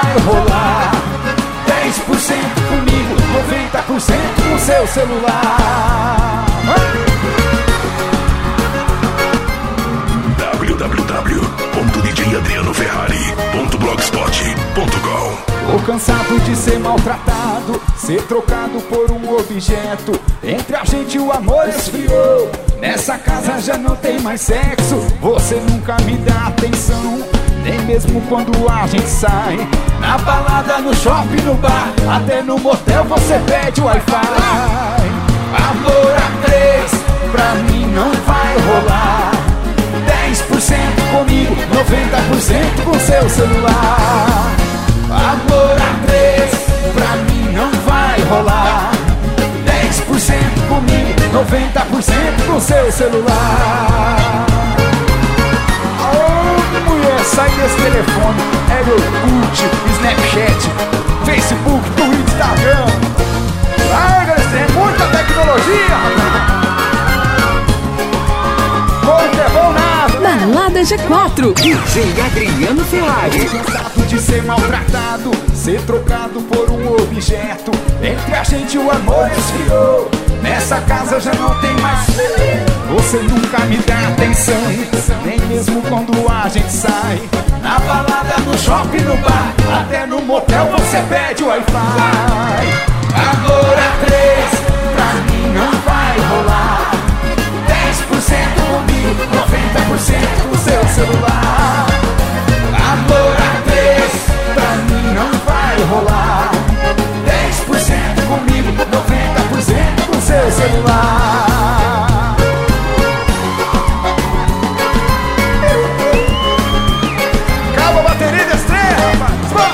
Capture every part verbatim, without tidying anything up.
vai rolar. Dez por cento comigo, noventa por cento com seu celular. w w w ponto d j adriano ferrari ponto blogspot ponto com. Tô cansado de ser maltratado, ser trocado por um objeto. Entre a gente o amor esfriou, nessa casa já não tem mais sexo. Você nunca me dá atenção, nem mesmo quando a gente sai. Na balada, no shopping, no bar, até no motel você pede Wi-Fi. Amor a três, pra mim não vai rolar. Dez por cento comigo, noventa por cento com seu celular. Amor a três, pra mim não vai rolar. Dez por cento comigo, noventa por cento com seu celular. Ô mulher, sai desse telefone. É meu Orkut, Snapchat, Facebook, Twitter, Instagram. Ai, galera, tem muita tecnologia, rapaz. Como que é bom nada. Balada G quatro, D J Adriano Ferrari. Cansado de ser maltratado, ser trocado por um objeto. Entre a gente o amor esfriou, nessa casa já não tem mais. Você nunca me dá atenção, nem mesmo quando a gente sai. Na balada, no shopping, no bar, até no motel você pede Wi-Fi. Amor a três, pra mim não vai rolar. Dez por cento comigo, noventa por cento com seu celular. Amor a três, pra mim não vai rolar. Dez por cento comigo, noventa por cento com seu celular. Calma a bateria de estreia, rapaz.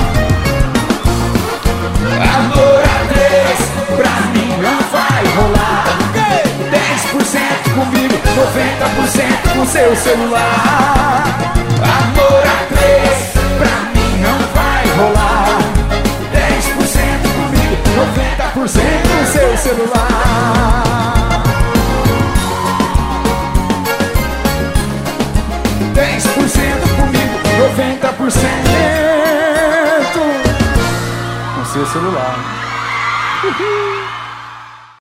Amor a três, pra mim não vai rolar. Dez por cento comigo, noventa por cento com seu celular. Amor a três, pra mim não vai rolar. Dez por cento comigo, noventa por cento com seu celular. Dez por cento comigo, noventa por cento com seu celular. Uhul.